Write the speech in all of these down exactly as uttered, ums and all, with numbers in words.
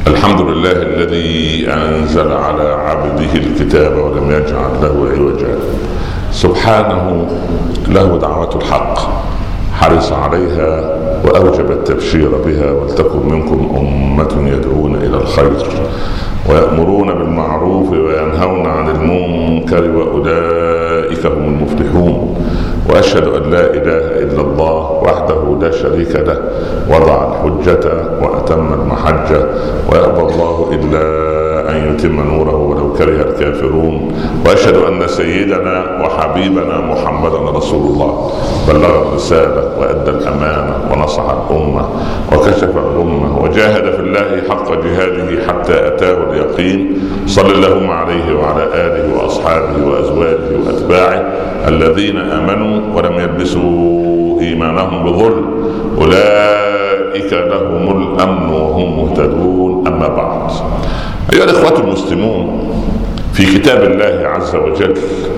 الحمد لله الذي أنزل على عبده الكتاب ولم يجعل له عوجا. سبحانه له دعوة الحق، حرص عليها وأوجب التبشير بها. ولتكن منكم أمة يدعون إلى الخير ويأمرون بالمعروف وينهون عن المنكر وأولئك هم المفلحون. وأشهد أن لا إله إلا الله وحده لا شريك له، وضع الحجة وأتم المحجة، ويأبى الله إلا أن يتم نوره ولو كره الكافرون. وأشهد أن سيدنا وحبيبنا محمدا رسول الله، بلغ الرسالة وأدى الأمانة ونصح الأمة وكشف الأمة وجاهد في الله حق جهاده حتى أتاه اليقين. صلى اللهم عليه وعلى آله وأصحابه وأزواجه وأتباعه الذين آمنوا ولم يلبسوا إيمانهم بظلم، أولئك لهم الأمن وهم مهتدون. أما بعد، أيها الإخوة المسلمون، في كتاب الله عز وجل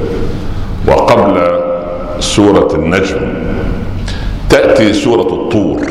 وقبل سورة النجم تأتي سورة الطور.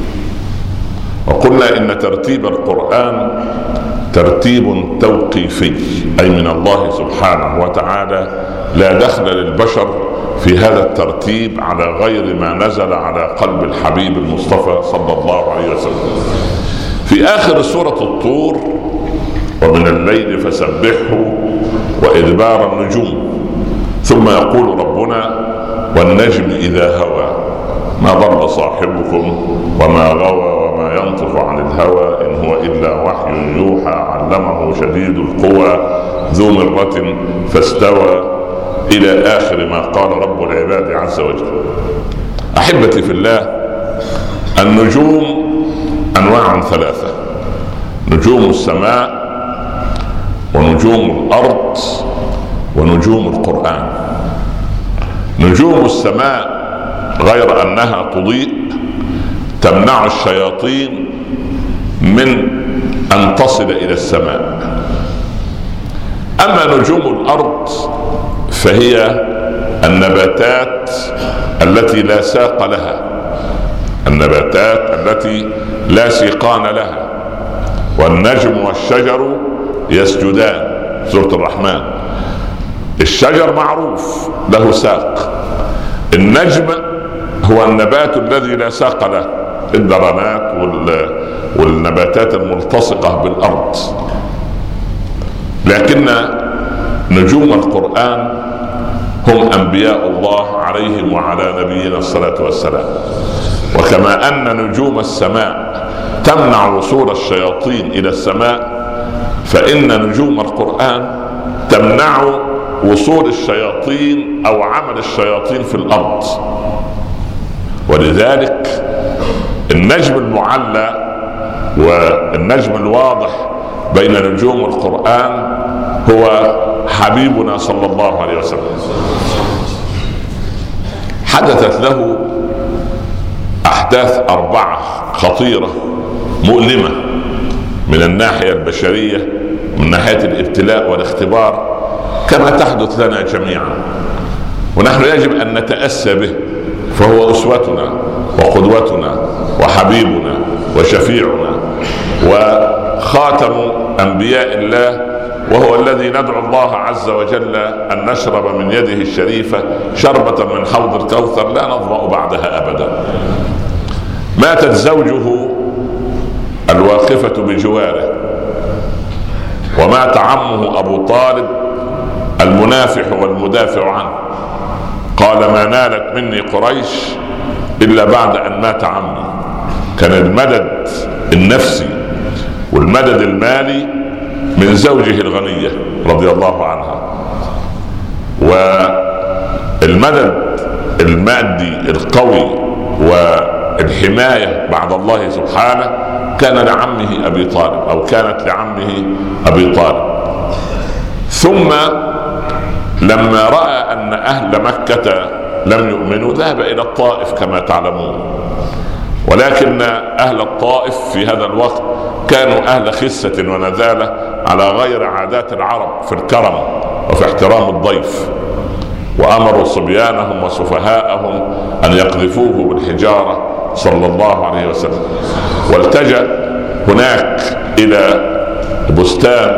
وقلنا إن ترتيب القرآن ترتيب توقيفي، أي من الله سبحانه وتعالى، لا دخل للبشر في هذا الترتيب على غير ما نزل على قلب الحبيب المصطفى صلى الله عليه وسلم. في آخر سورة الطور: ومن الليل فسبحه وإدبار النجوم، ثم يقول ربنا: والنجم إذا هوى ما ضل صاحبكم وما غوى وما ينطق عن الهوى إن هو إلا وحي يوحى علمه شديد القوى ذو مرة فاستوى، إلى آخر ما قال رب العباد عز وجل. أحبتي في الله، النجوم أنواع ثلاثة: نجوم السماء ونجوم الأرض ونجوم القرآن. نجوم السماء غير أنها تضيء تمنع الشياطين من أن تصل إلى السماء. أما نجوم الأرض فهي النباتات التي لا ساق لها، النباتات التي لا سيقان لها. والنجم والشجر يسجدان، سورة الرحمن. الشجر معروف له ساق، النجم هو النبات الذي لا ساق له، الدرنات والنباتات الملتصقة بالأرض. لكن نجوم القرآن هم أنبياء الله عليهم وعلى نبينا الصلاة والسلام. وكما أن نجوم السماء تمنع وصول الشياطين إلى السماء، فإن نجوم القرآن تمنع وصول الشياطين أو عمل الشياطين في الأرض. ولذلك النجم المعلى والنجم الواضح بين نجوم القرآن هو حبيبنا صلى الله عليه وسلم. حدثت له أحداث أربعة خطيرة مؤلمة من الناحية البشرية، من ناحية الابتلاء والاختبار، كما تحدث لنا جميعا، ونحن يجب أن نتأسى به، فهو أسوتنا وقدوتنا وحبيبنا وشفيعنا وخاتم أنبياء الله، وهو الذي ندعو الله عز وجل أن نشرب من يده الشريفة شربة من حوض الكوثر لا نظمأ بعدها أبدا. ماتت زوجه الواقفة بجواره، ومات عمه أبو طالب المنافح والمدافع عنه. قال: ما نالت مني قريش إلا بعد أن مات عمي. كان المدد النفسي والمدد المالي من زوجه الغنية رضي الله عنها، والمدد المادي القوي والحماية بعد الله سبحانه كان لعمه أبي طالب، أو كانت لعمه أبي طالب. ثم لما رأى أن أهل مكة لم يؤمنوا ذهب إلى الطائف كما تعلمون. ولكن أهل الطائف في هذا الوقت كانوا أهل خسة ونذالة على غير عادات العرب في الكرم وفي احترام الضيف، وأمروا صبيانهم وسفهاءهم أن يقذفوه بالحجارة صلى الله عليه وسلم. والتجأ هناك الى بستان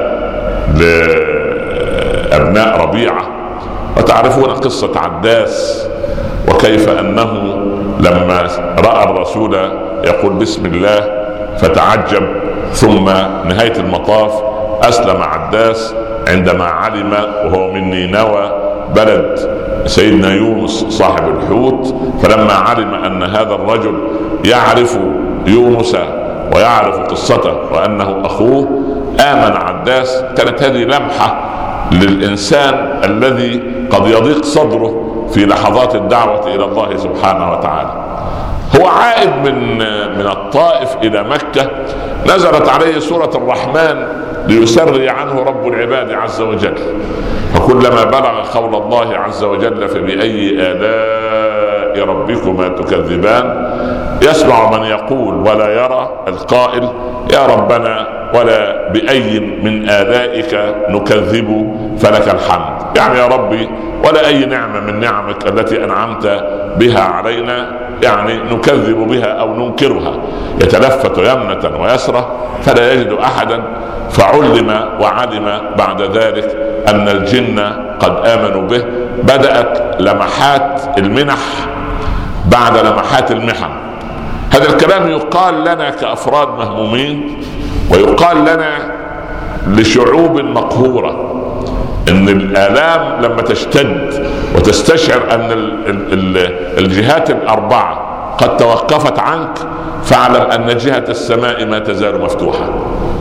لابناء ربيعة، وتعرفون قصة عداس وكيف انه لما رأى الرسول يقول بسم الله فتعجب، ثم نهاية المطاف اسلم عداس عندما علم وهو من نينوى بلد سيدنا يونس صاحب الحوت، فلما علم ان هذا الرجل يعرف يونس ويعرف قصته وانه اخوه امن عداس. كانت هذه لمحة للانسان الذي قد يضيق صدره في لحظات الدعوة الى الله سبحانه وتعالى. هو عائد من من الطائف الى مكة، نزلت عليه سورة الرحمن ليسري عنه رب العباد عز وجل، فكلما بلغ قول الله عز وجل فبأي آلاء ربكما تكذبان يسمع من يقول ولا يرى القائل يا ربنا ولا بأي من آلائك نكذب فلك الحمد. يعني يا ربي ولا أي نعمة من نعمك التي أنعمت بها علينا يعني نكذب بها أو ننكرها. يتلفت يمنة ويسرة فلا يجد أحدا، فعلم وعلم بعد ذلك أن الجن قد آمنوا به. بدأت لمحات المنح بعد لمحات المحن. هذا الكلام يقال لنا كأفراد مهمومين، ويقال لنا لشعوب مقهورة، ان الآلام لما تشتد وتستشعر ان الجهات الأربعة قد توقفت عنك فاعلم ان جهة السماء ما تزال مفتوحة.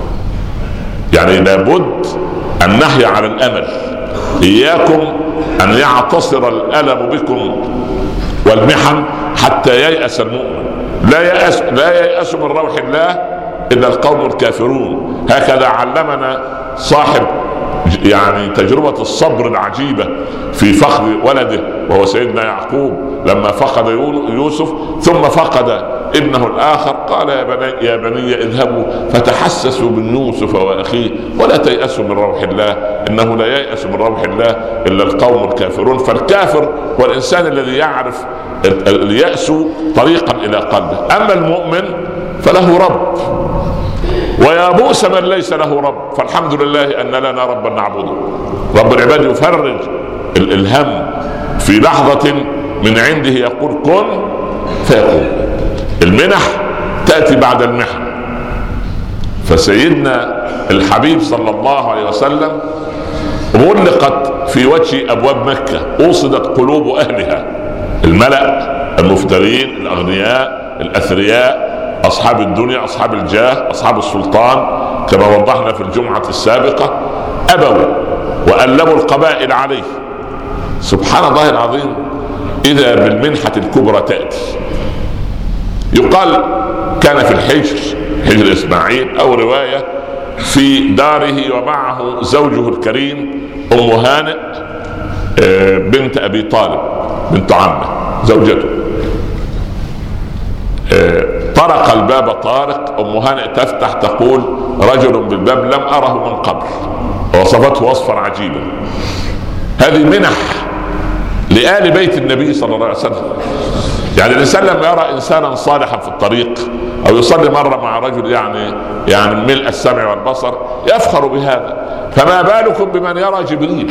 يعني لابد ان نحيا على الامل. اياكم ان يعتصر الالم بكم والمحن حتى ييأس المؤمن. لا ييأس لا ييأس من روح الله الا القوم الكافرون. هكذا علمنا صاحب يعني تجربة الصبر العجيبة في فقد ولده وهو سيدنا يعقوب، لما فقد يوسف ثم فقد ابنه الآخر قال يا بني, يا بني اذهبوا فتحسسوا من يوسف وأخيه ولا تيأسوا من روح الله إنه لا ييأس من روح الله إلا القوم الكافرون. فالكافر هو الإنسان الذي يعرف اليأس طريقا إلى قلبه. أما المؤمن فله رب، ويا بؤس من ليس له رب. فالحمد لله أن لنا ربا نعبده. رب العباد يفرج الهم في لحظة من عنده يقول كن فيكون. المنح تأتي بعد المحن. فسيدنا الحبيب صلى الله عليه وسلم غلقت في وجه أبواب مكة، أوصدت قلوب أهلها، الملأ المفترين الأغنياء الأثرياء أصحاب الدنيا أصحاب الجاه أصحاب السلطان كما وضحنا في الجمعة السابقة، أبوا وألموا القبائل عليه. سبحان الله العظيم، إذا بالمنحة الكبرى تأتي. يقال كان في الحجر حجر إسماعيل أو رواية في داره ومعه زوجه الكريم أم هانئ بنت أبي طالب بنت عمه زوجته. طرق الباب طارق، أم هانئ تفتح تقول رجل بالباب لم أره من قبل، ووصفته وصفا عجيبا. هذه منح لآل بيت النبي صلى الله عليه وسلم. يعني الإنسان لما يرى إنسانا صالحا في الطريق أو يصلي مرة مع رجل يعني يعني ملء السمع والبصر يفخر بهذا، فما بالكم بمن يرى جبريل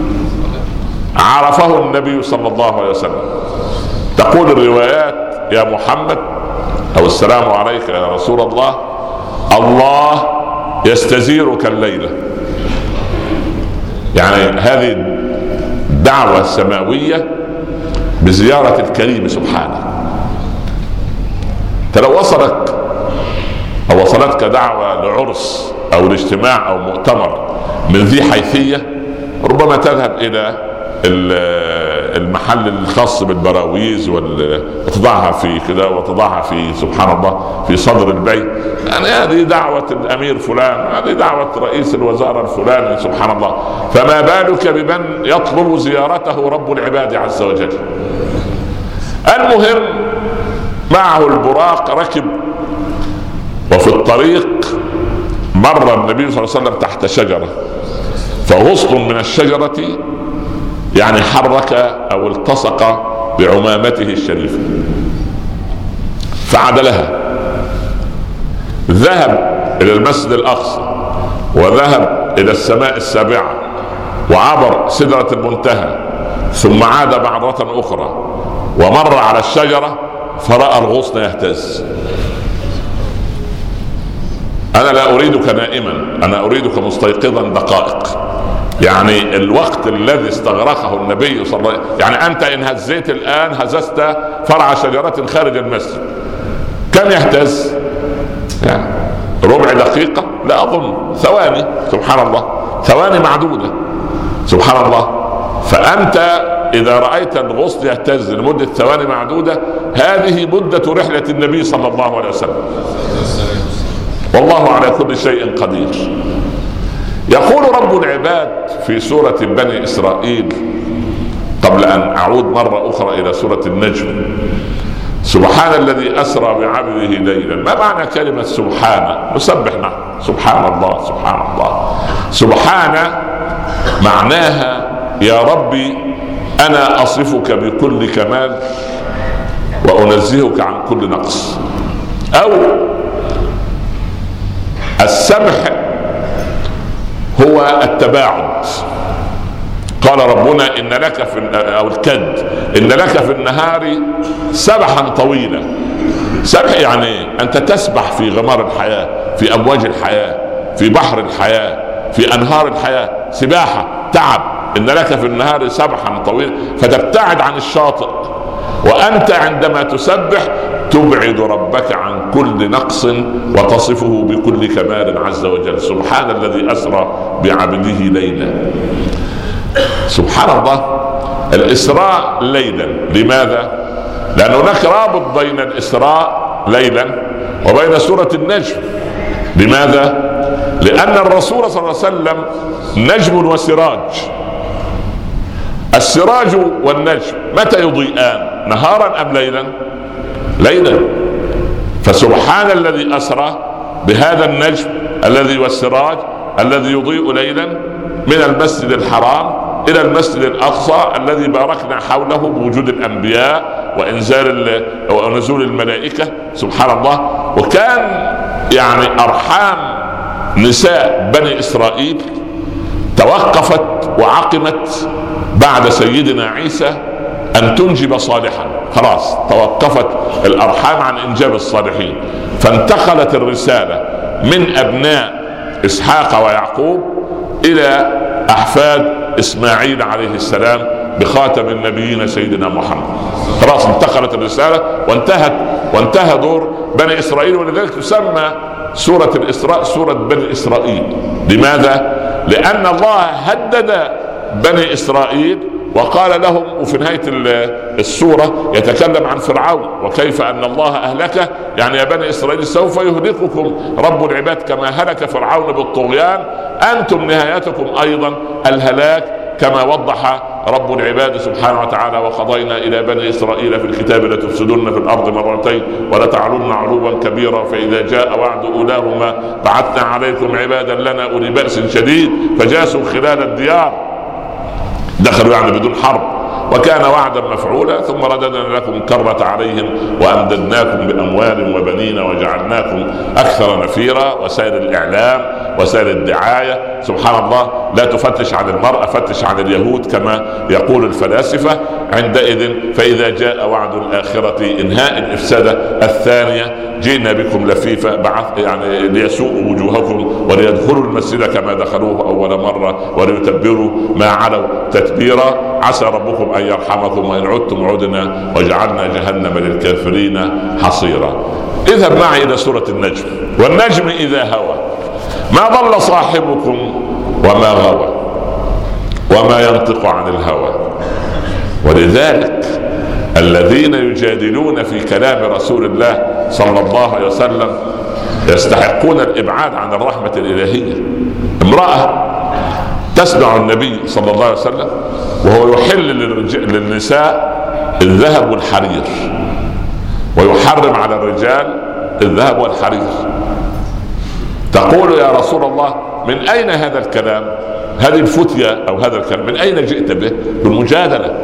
عرفه النبي صلى الله عليه وسلم. تقول الروايات يا محمد أو السلام عليك يا رسول الله، الله يستزيرك الليلة. يعني هذه الدعوة السماوية بزيارة الكريم سبحانه. فلو وصلك أو وصلتك دعوة لعرس أو لاجتماع أو مؤتمر من ذي حيثية، ربما تذهب إلى المحل الخاص بالبراويز وتضعها في كذا وتضعها في سبحان الله في صدر البيت. يعني هذه دعوة الأمير فلان، هذه دعوة رئيس الوزارة الفلاني سبحان الله. فما بالك بمن يطلب زيارته رب العباد عز وجل. المهم معه البراق ركب، وفي الطريق مر النبي صلى الله عليه وسلم تحت شجرة، فغصن من الشجرة يعني حرك أو التصق بعمامته الشريفة فعدلها. ذهب إلى المسجد الأقصى، وذهب إلى السماء السابعة، وعبر سدرة المنتهى، ثم عاد مرة أخرى ومر على الشجرة فرأى الغصن يهتز. أنا لا أريدك نائما، أنا أريدك مستيقظا دقائق. يعني الوقت الذي استغرقه النبي صلى الله عليه وسلم، يعني أنت إن هزيت الآن هززت فرع شجرة خارج المسجد، كم يهتز؟ يعني ربع دقيقة؟ لا أظن، ثواني، سبحان الله، ثواني معدودة، سبحان الله. فأنت إذا رأيت الغصن يهتز لمدة ثواني معدودة، هذه مدة رحلة النبي صلى الله عليه وسلم. والله على كل شيء قدير. يقول رب العباد في سورة بني إسرائيل، قبل أن أعود مرة أخرى إلى سورة النجم: سبحان الذي أسرى بعبده ليلا. ما معنى كلمة سبحانه؟ نسبحنا سبحان الله سبحان الله. سبحانه معناها يا ربي أنا أصفك بكل كمال وأنزهك عن كل نقص. أو السبح هو التباعد. قال ربنا إن لك في أو الكد إن لك في النهار سبحا طويلا. سبح يعني أنت تسبح في غمار الحياة، في أمواج الحياة، في بحر الحياة، في أنهار الحياة، سباحة، تعب. إن لك في النهار سبحا طويلا، فتبتعد عن الشاطئ. وأنت عندما تسبح تبعد ربك عن كل نقص وتصفه بكل كمال عز وجل. سبحان الذي أسرى بعبده ليلا. سبحان الله. الإسراء ليلا، لماذا؟ لأن هناك رابط بين الإسراء ليلا وبين سورة النجم. لماذا؟ لأن الرسول صلى الله عليه وسلم نجم وسراج. السراج والنجم متى يضيئان؟ نهارا أم ليلا؟ ليلا. فسبحان الذي أسرى بهذا النجم الذي والسراج الذي يضيء ليلا من المسجد الحرام إلى المسجد الأقصى الذي باركنا حوله بوجود الأنبياء وإنزال ونزول الملائكة. سبحان الله. وكان يعني أرحام نساء بني إسرائيل توقفت وعقمت بعد سيدنا عيسى أن تنجب صالحا. خلاص توقفت الأرحام عن إنجاب الصالحين، فانتقلت الرسالة من أبناء إسحاق ويعقوب إلى أحفاد إسماعيل عليه السلام بخاتم النبيين سيدنا محمد. خلاص انتقلت الرسالة وانتهت وانتهى دور بني إسرائيل. ولذلك تسمى سورة الإسراء سورة بني إسرائيل. لماذا؟ لأن الله هدد بني إسرائيل وقال لهم، وفي نهاية السورة يتكلم عن فرعون وكيف أن الله أهلكه، يعني يا بني إسرائيل سوف يهلككم رب العباد كما هلك فرعون بالطغيان، أنتم نهايتكم أيضا الهلاك كما وضح رب العباد سبحانه وتعالى: وقضينا إلى بني إسرائيل في الكتاب لتفسدن في الأرض مرتين ولتعلن علوا كبيرا فإذا جاء وعد أولاهما بعثنا عليكم عبادا لنا أولي بأس شديد فجاسوا خلال الديار. دخلوا يعني بدون حرب، وكان وعدا مفعولا. ثم رددنا لكم كرة عليهم وأمددناكم بأموال وبنين وجعلناكم أكثر نفيرا. وسائل الإعلام وسائل الدعاية سبحان الله لا تفتش عن المرأة، فتش عن اليهود كما يقول الفلاسفة. عندئذ فإذا جاء وعد الآخرة إنهاء الإفسادة الثانية جئنا بكم لفيفا، بعث يعني ليسوءوا وجوهكم وليدخلوا المسجد كما دخلوه أول مرة وليتبروا ما علوا تتبيرا. عسى ربكم أن يرحمكم وإن عدتم عدنا وجعلنا جهنم للكافرين حصيرا. اذهب معي إلى سورة النجم. والنجم إذا هوى ما ضل صاحبكم وما غوى وما ينطق عن الهوى. ولذلك الذين يجادلون في كلام رسول الله صلى الله عليه وسلم يستحقون الإبعاد عن الرحمة الإلهية. امرأة تسمع النبي صلى الله عليه وسلم وهو يحل للنساء الذهب والحرير ويحرم على الرجال الذهب والحرير. تقول يا رسول الله من أين هذا الكلام؟ هذه الفتية أو هذا الكلام من أين جئت به؟ بالمجادلة.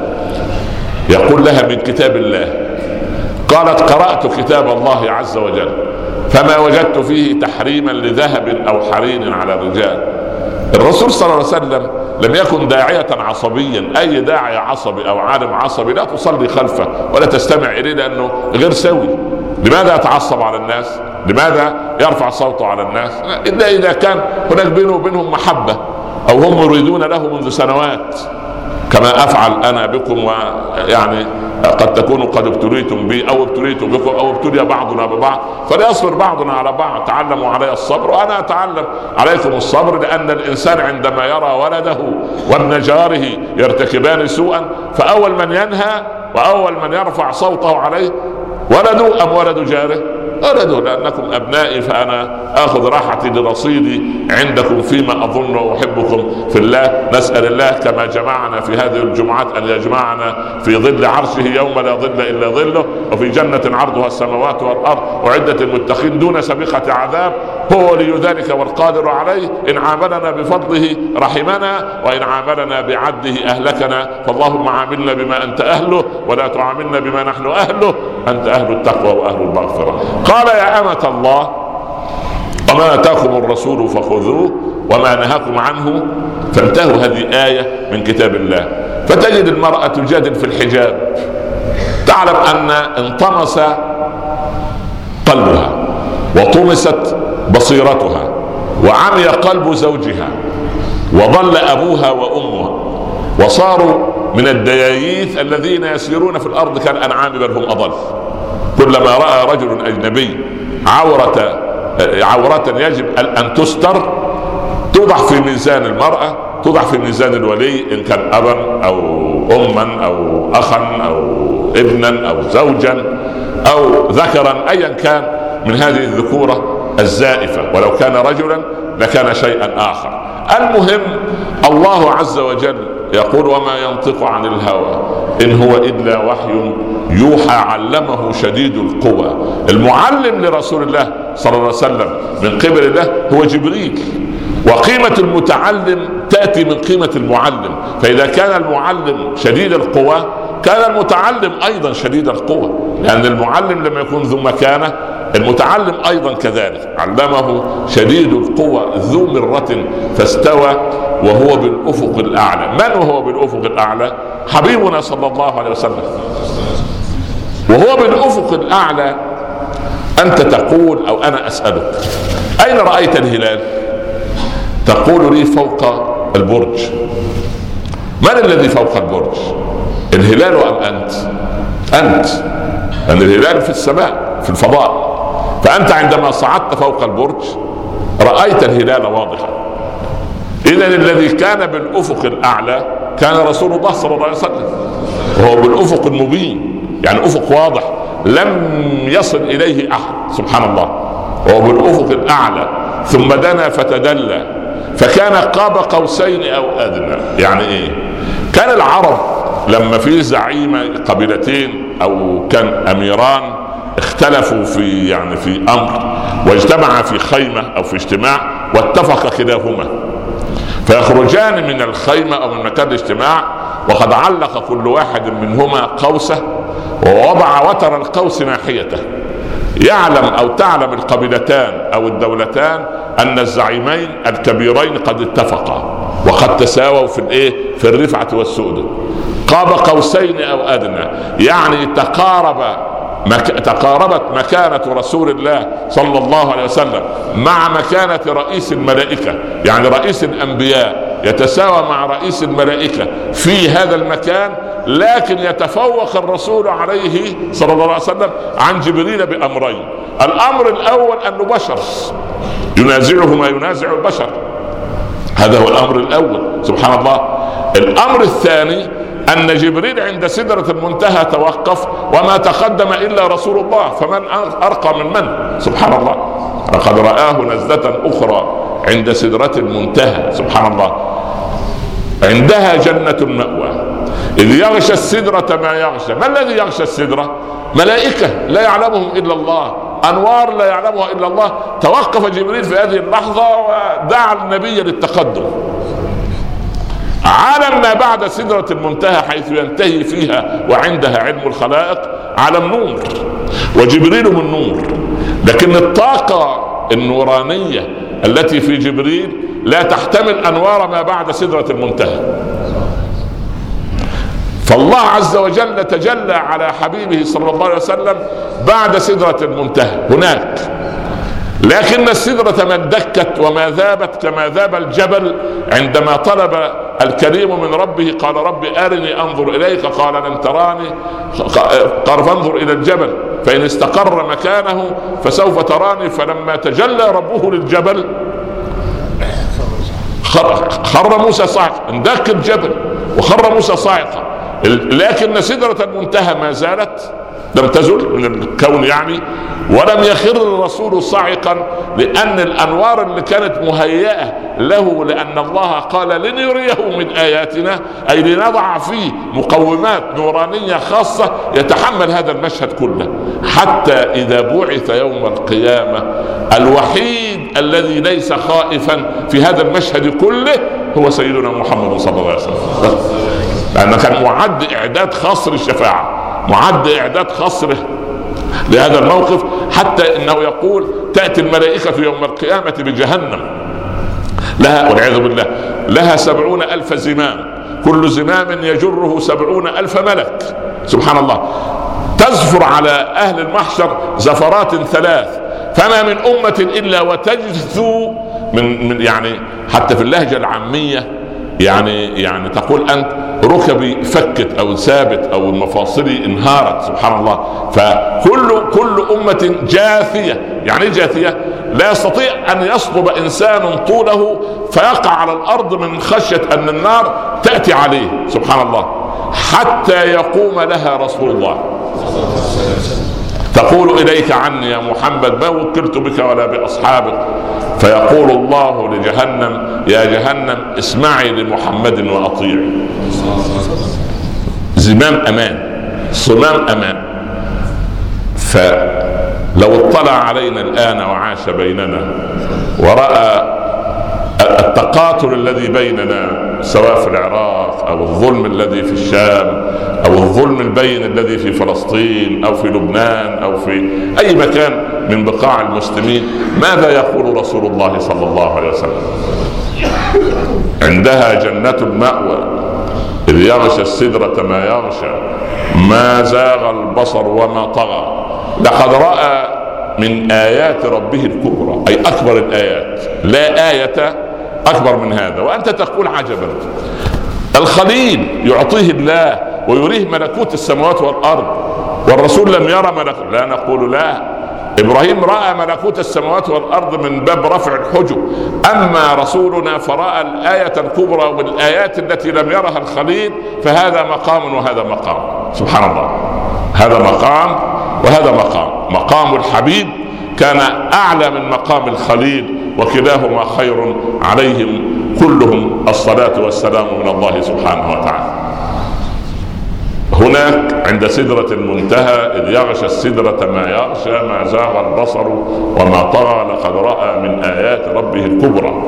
يقول لها من كتاب الله. قالت قرأت كتاب الله عز وجل فما وجدت فيه تحريما لذهب أو حرير على الرجال. الرسول صلى الله عليه وسلم لم يكن داعية عصبيا. أي داعية عصبي أو عالم عصبي لا تصلي خلفه ولا تستمع إليه لأنه غير سوي. لماذا يتعصب على الناس؟ لماذا يرفع صوته على الناس؟ إلا إذا كان هناك بينه وبينهم محبة أو هم يريدون له منذ سنوات، كما أفعل أنا بكم، ويعني قد تكونوا قد ابتليتم بي أو ابتليتم بكم أو ابتلي بعضنا ببعض، فليصبر بعضنا على بعض. تعلموا علي الصبر وأنا أتعلم عليكم الصبر، لأن الإنسان عندما يرى ولده وابن جاره يرتكبان سوءا فأول من ينهى وأول من يرفع صوته عليه ولده أم ولد جاره؟ ولده، لأنكم أبنائي فأنا أخذ راحتي لرصيدي عندكم فيما أظن وأحبكم في الله. نسأل الله كما جمعنا في هذه الجمعات أن يجمعنا في ظل عرشه يوم لا ظل إلا ظله، وفي جنة عرضها السماوات والأرض وعدة المتقين دون سابقة عذاب. هو ولي ذلك والقادر عليه. إن عاملنا بفضله رحمنا، وإن عاملنا بعدله أهلكنا. فاللهم عاملنا بما أنت أهله ولا تعاملنا بما نحن أهله. أنت أهل التقوى وأهل المغفرة. قال يا أمة الله وما آتاكم الرسول فخذوه وما نهاكم عنه فانتهوا. هذه آية من كتاب الله. فتجد المرأة تجادل في الحجاب، تعلم أن انطمس قلبها وطمست بصيرتها وعمي قلب زوجها وضل أبوها وأمها وصاروا من الدياييث الذين يسيرون في الأرض كالأنعام بل هم أضل. كلما رأى رجل أجنبي عورة عورة يجب أن تستر توضع في ميزان المرأة، توضع في ميزان الولي إن كان أبا أو أما أو أخا أو ابنا أو زوجا أو ذكرا أيا كان من هذه الذكورة الزائفة، ولو كان رجلا لكان شيئا آخر. المهم الله عز وجل يقول وما ينطق عن الهوى إن هو إلا وحي يوحى علمه شديد القوى. المعلم لرسول الله صلى الله عليه وسلم من قبل الله هو جبريل، وقيمة المتعلم تأتي من قيمة المعلم. فإذا كان المعلم شديد القوى كان المتعلم أيضا شديد القوى، لأن المعلم لما يكون ذو مكانة المتعلم أيضا كذلك. علمه شديد القوى ذو مرة فاستوى وهو بالأفق الأعلى. من وهو بالأفق الأعلى؟ حبيبنا صلى الله عليه وسلم. وهو بالأفق الأعلى أنت تقول أو أنا أسألك أين رأيت الهلال؟ تقول لي فوق البرج. من الذي فوق البرج؟ الهلال أم أنت؟ أنت، لأن الهلال في السماء في الفضاء. فأنت عندما صعدت فوق البرج رأيت الهلال واضحا. إذن الذي كان بالأفق الأعلى كان رسول الله صلى الله عليه وسلم، وهو بالأفق المبين، يعني أفق واضح لم يصل إليه أحد سبحان الله، وهو بالأفق الأعلى. ثم دنا فتدلى فكان قاب قوسين أو أدنى. يعني إيه؟ كان العرب لما في زعيم قبيلتين أو كان أميران اختلفوا في يعني في أمر واجتمعا في خيمة أو في اجتماع واتفق كلاهما، فيخرجان من الخيمة أو من مكان الاجتماع وقد علق كل واحد منهما قوسه ووضع وتر القوس ناحيته. يعلم أو تعلم القبيلتان أو الدولتان أن الزعيمين الكبيرين قد اتفقا وقد تساووا في الايه في الرفعة والسؤدد. قاب قوسين أو أدنى، يعني تقارب مك... تقاربت مكانة رسول الله صلى الله عليه وسلم مع مكانة رئيس الملائكة. يعني رئيس الأنبياء يتساوى مع رئيس الملائكة في هذا المكان، لكن يتفوق الرسول عليه صلى الله عليه وسلم عن جبريل بأمرين. الأمر الأول أنه بشر ينازعه ما ينازع البشر، هذا هو الأمر الأول سبحان الله. الأمر الثاني أن جبريل عند سدرة المنتهى توقف وما تقدم إلا رسول الله، فمن أرقى من من سبحان الله. لقد رآه نزلة أخرى عند سدرة المنتهى سبحان الله، عندها جنة المأوى إذ يغشى السدرة ما يغشى. ما الذي يغشى السدرة؟ ملائكة لا يعلمهم إلا الله، أنوار لا يعلمها إلا الله. توقف جبريل في هذه اللحظة ودعا النبي للتقدم. عالم ما بعد سدرة المنتهى حيث ينتهي فيها وعندها علم الخلائق عالم نور، وجبريل من نور. لكن الطاقة النورانية التي في جبريل لا تحتمل أنوار ما بعد سدرة المنتهى. فالله عز وجل تجلى على حبيبه صلى الله عليه وسلم بعد سدرة المنتهى هناك، لكن السدرة ما دكت وما ذابت كما ذاب الجبل عندما طلب الكريم من ربه قال رب أرني أنظر إليك قال لن تراني قال فانظر إلى الجبل فإن استقر مكانه فسوف تراني. فلما تجلى ربه للجبل خر موسى صاعقا، اندك الجبل وخر موسى صاعقا. لكن سدرة المنتهى ما زالت لم تزل من الكون يعني، ولم يخر الرسول صاعقا، لأن الأنوار اللي كانت مهيئة له، لأن الله قال لنريه من آياتنا، أي لنضع فيه مقومات نورانية خاصة يتحمل هذا المشهد كله، حتى إذا بعث يوم القيامة الوحيد الذي ليس خائفا في هذا المشهد كله هو سيدنا محمد صلى الله عليه وسلم، لأنه كان معد إعداد خاص للشفاعة، معد إعداد خاص لهذا الموقف، حتى إنه يقول تأتي الملائكة يوم القيامة بجهنم لها والعياذ بالله لها سبعون ألف زمام، كل زمام يجره سبعون ألف ملك، سبحان الله. تزفر على أهل المحشر زفرات ثلاث، فما من أمة إلا وتجثو من, من يعني حتى في اللهجة العامية يعني يعني تقول أنت ركبي فكت أو ثابت أو مفاصلي انهارت، سبحان الله. فكل كل أمة جاثية، يعني جاثية لا يستطيع أن يصلب إنسان طوله فيقع على الأرض من خشية أن النار تأتي عليه، سبحان الله، حتى يقوم لها رسول الله تقول إليك عني يا محمد ما وكلت بك ولا بأصحابك، فيقول الله لجهنم يا جهنم اسمعي لمحمد وأطيعي. زمام أمان، صمام أمان. فلو اطلع علينا الآن وعاش بيننا ورأى التقاتل الذي بيننا سواء في العراق أو الظلم الذي في الشام أو الظلم البين الذي في فلسطين أو في لبنان أو في أي مكان من بقاع المسلمين، ماذا يقول رسول الله صلى الله عليه وسلم؟ عندها جنة المأوى إذ يغشى السدرة ما يغشى ما زاغ البصر وما طغى لقد رأى من آيات ربه الكبرى، أي أكبر الآيات، لا آية أكبر من هذا. وأنت تقول عجبا، الخليل يعطيه الله ويريه ملكوت السماوات والأرض والرسول لم يرى ملكوت. لا نقول لا، إبراهيم رأى ملكوت السماوات والأرض من باب رفع الحجب، أما رسولنا فرأى الآية الكبرى والآيات التي لم يرها الخليل، فهذا مقام وهذا مقام، سبحان الله. هذا مقام وهذا مقام، مقام الحبيب كان أعلى من مقام الخليل، وكلاهما خير عليهم كلهم الصلاة والسلام من الله سبحانه وتعالى. هناك عند سدرة المنتهى إذ يغشى السدرة ما يغشى ما زاغ البصر وما طغى لقد رأى من آيات ربه الكبرى.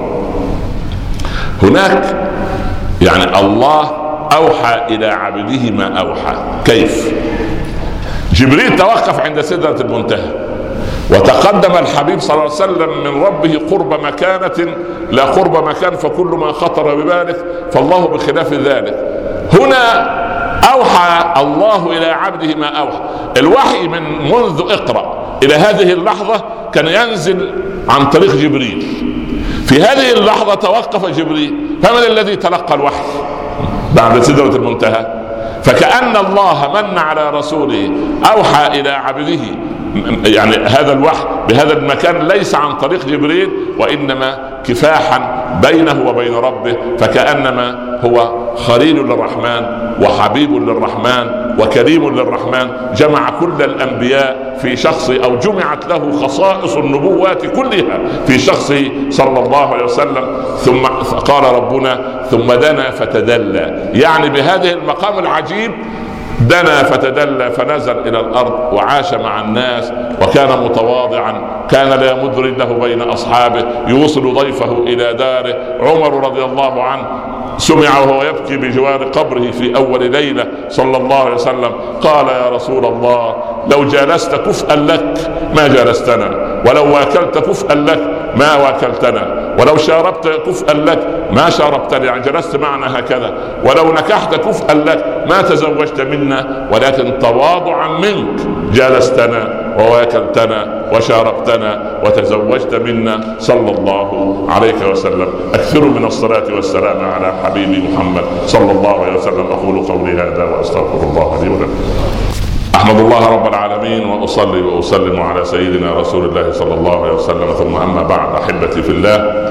هناك يعني الله أوحى إلى عبده ما أوحى. كيف؟ جبريل توقف عند سدرة المنتهى وتقدم الحبيب صلى الله عليه وسلم من ربه قرب مكانة لا قرب مكان، فكل ما خطر ببالك فالله بخلاف ذلك. هنا أوحى الله إلى عبده ما أوحى. الوحي من منذ اقرأ إلى هذه اللحظة كان ينزل عن طريق جبريل. في هذه اللحظة توقف جبريل، فمن الذي تلقى الوحي بعد سدرة المنتهى؟ فكأن الله من على رسوله أوحى إلى عبده يعني هذا الوحي بهذا المكان ليس عن طريق جبريل، وإنما كفاحا بينه وبين ربه، فكأنما هو خليل للرحمن وحبيب للرحمن وكريم للرحمن، جمع كل الأنبياء في شخص أو جمعت له خصائص النبوات كلها في شخصه صلى الله عليه وسلم. ثم قال ربنا ثم دنا فتدلى، يعني بهذه المقام العجيب دنا فتدلى فنزل إلى الأرض وعاش مع الناس وكان متواضعا، كان لا يمد رجله بين أصحابه، يوصل ضيفه إلى داره. عمر رضي الله عنه سمع وهو يبكي بجوار قبره في أول ليلة صلى الله عليه وسلم، قال يا رسول الله لو جالست كفءا لك ما جالستنا، ولو واكلت كفءا لك ما واكلتنا، ولو شاربت كفءا لك ما شاربتني، يعني جلست معنا هكذا، ولو نكحت كفءا لك ما تزوجت منا، ولكن تواضعا منك جالستنا وواكلتنا وشاربتنا وتزوجت منا صلى الله عليه وسلم. اكثروا من الصلاة والسلام على حبيبي محمد صلى الله عليه وسلم. اقول قولي هذا واستغفر الله لي ولكم. احمد الله رب العالمين واصلي واسلم على سيدنا رسول الله صلى الله عليه وسلم، ثم اما بعد. احبتي في الله،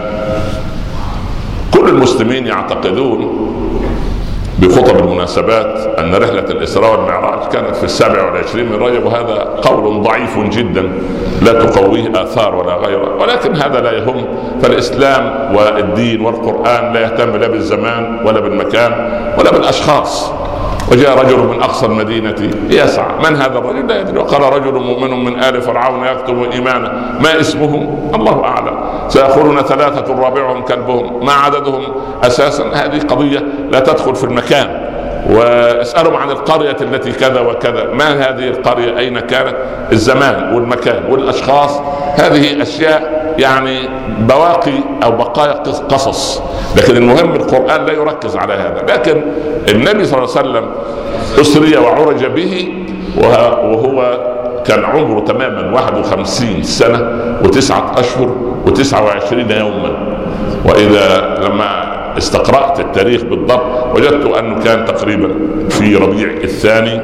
كل المسلمين يعتقدون بخطب المناسبات أن رحلة الإسراء والمعراج كانت في السابع والعشرين من رجب، وهذا قول ضعيف جدا لا تقويه آثار ولا غيره، ولكن هذا لا يهم، فالإسلام والدين والقرآن لا يهتم لا بالزمان ولا بالمكان ولا بالأشخاص. وجاء رجل من أقصى المدينة يسعى، من هذا الرجل؟ لا يدري. وقال رجل مؤمن من آل فرعون يكتم إيمانه، ما اسمه؟ الله أعلم. سيقولون ثلاثة رابعهم كلبهم، ما عددهم أساسا؟ هذه قضية لا تدخل في المكان. واسألهم عن القرية التي كذا وكذا، ما هذه القرية؟ أين كانت؟ الزمان والمكان والأشخاص، هذه أشياء يعني بواقي أو بقايا قصص، لكن المهم القرآن لا يركز على هذا. لكن النبي صلى الله عليه وسلم أسري وعرج به وهو كان عمره تماما واحد وخمسين سنة وتسعة أشهر وتسعة وعشرين يوما. وإذا لما استقرأت التاريخ بالضبط وجدت أنه كان تقريبا في ربيع الثاني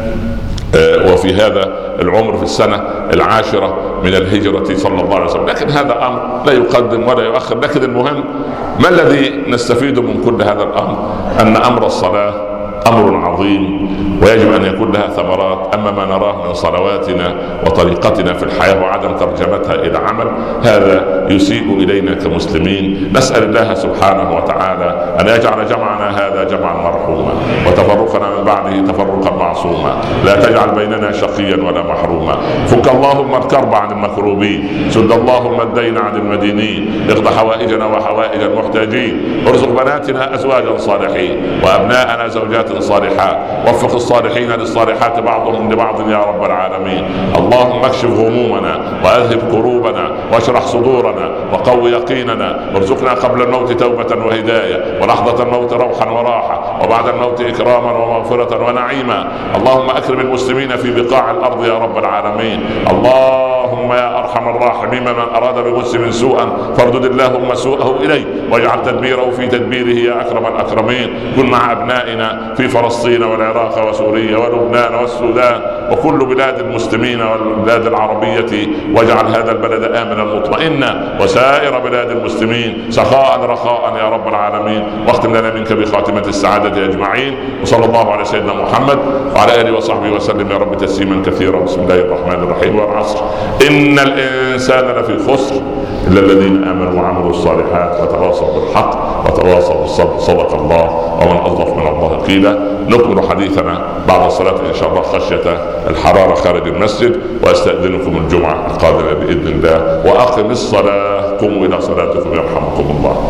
وفي هذا العمر في السنة العاشرة من الهجرة صلى الله عليه وسلم. لكن هذا أمر لا يقدم ولا يؤخر. لكن المهم ما الذي نستفيد من كل هذا الأمر؟ أن أمر الصلاة أمر عظيم ويجب أن يكون لها ثمرات. أما ما نراه من صلواتنا وطريقتنا في الحياة وعدم ترجمتها إلى عمل، هذا يسيء إلينا كمسلمين. نسأل الله سبحانه وتعالى أن يجعل جمعنا هذا جمعا مرحوما وتفرقنا من بعده تفرقا معصوما، لا تجعل بيننا شقيا ولا محروما. فك اللهم الكرب عن المكروبين، سد اللهم الدين عن المدينين، اقض حوائجنا وحوائج المحتاجين، ارزق بناتنا أزواجا صالحين وأبناءنا زوجات صالحات، وفق الصالحين للصالحات بعضهم لبعض يا رب العالمين. اللهم اكشف همومنا واذهب كروبنا واشرح صدورنا وقو يقيننا، وارزقنا قبل الموت توبة وهداية، ولحظة الموت روحا وراحة، وبعد الموت إكراما ومغفرة ونعيما. اللهم أكرم المسلمين في بقاع الأرض يا رب العالمين. اللهم يا أرحم الراحمين، من أراد بمسلم سوءا فاردد اللهم سوءه إليه واجعل تدبيره في تدبيره يا أكرم الأكرمين. كن مع أبنائنا في فلسطين والعراق وسوريا ولبنان والسودان وكل بلاد المسلمين والبلاد العربية، واجعل هذا البلد آمنا مطمئنا وسائر بلاد المسلمين سخاء رخاء يا رب العالمين. واختم لنا منك بخاتمة السعادة أجمعين، وصلى الله على سيدنا محمد وعلى آله وصحبه وسلم يا رب تسليما كثيرا. بسم الله الرحمن الرحيم. والعصر إن الإنسان لفي خسر إلا الذين آمنوا وعملوا الصالحات وتواصوا بالحق وتواصوا بالصبر. صدق الله ومن أظلم من الله قيلا. نكمل حديثنا بعد الصلاة إن شاء الله خشية الحرارة خارج المسجد، وأستأذنكم الجمعة القادمة بإذن الله. وأقم الصلاة، قوموا إلى صلاتكم يرحمكم الله.